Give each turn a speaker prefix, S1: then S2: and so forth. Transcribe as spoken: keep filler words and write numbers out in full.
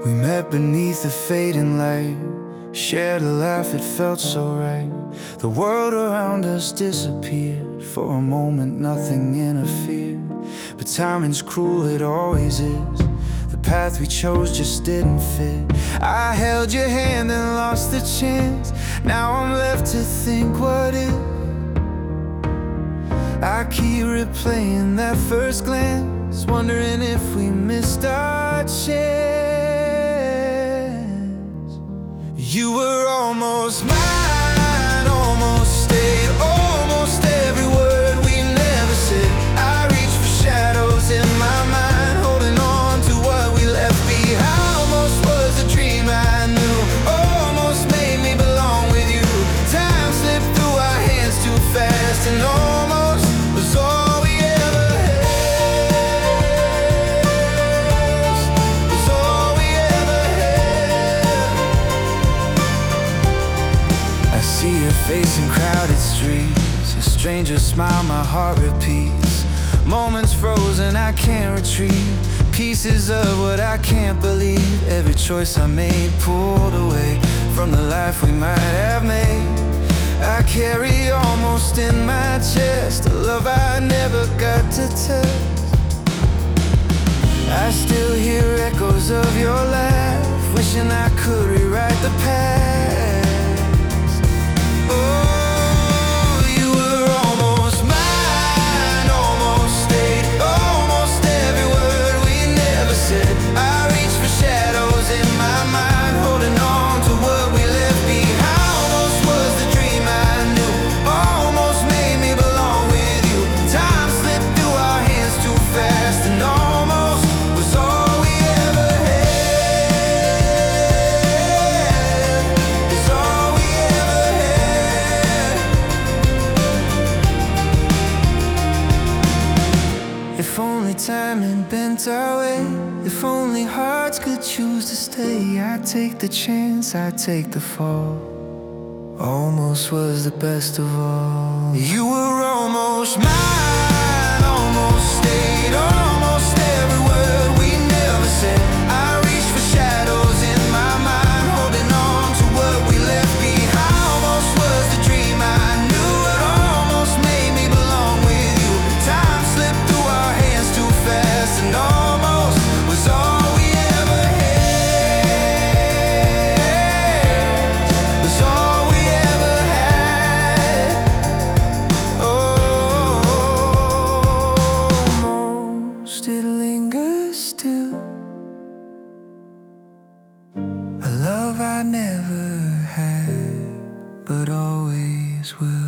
S1: We met beneath the fading light, shared a laugh, it felt so right. The world around us disappeared. For a moment nothing interfered, but timing's cruel, it always is. The path we chose just didn't fit. I held your hand and lost the chance. Now I'm left to think, what if? I keep replaying that first glance, wondering if we missed our chance. You were almost mine, almost stayed, almost every word we never said. I reached for shadows in my mind, holding on to what we left behind. Almost was a dream I knew, almost made me belong with you. Time slipped through our hands too fast, and almost was all we ever had. Was all we ever had. I see your face in crowded streets, a stranger's smile, my heart repeats. Moments frozen, I can't retreat. Pieces of what I can't believe. Every choice I made pulled away from the life we might have made. I carry almost in my chest a love I never got to test. I still hear echoes of your laugh, wishing I could rewrite the past. Oh, you were almost mine, almost stayed, almost every word we never said. I reached for shadows in my mind, holding on to what we left behind. Almost was the dream I knew, almost made me belong with you. Time slipped through our hands too fast, and almost was all we ever had. Is all we ever had. If only time had bent our way, if only hearts could choose to stay. I'd take the chance, I'd take the fall. Almost was the best of all. You were almost mine, almost stayed, almost every word we never said. I reached for shadows in my mind, holding on to what we left behind. Almost was the dream I knew, it almost made me belong with you. Time slipped through our hands too fast, and almost was all we ever had. Was all we ever had. Almost it lingers still, a love I never had, but always will.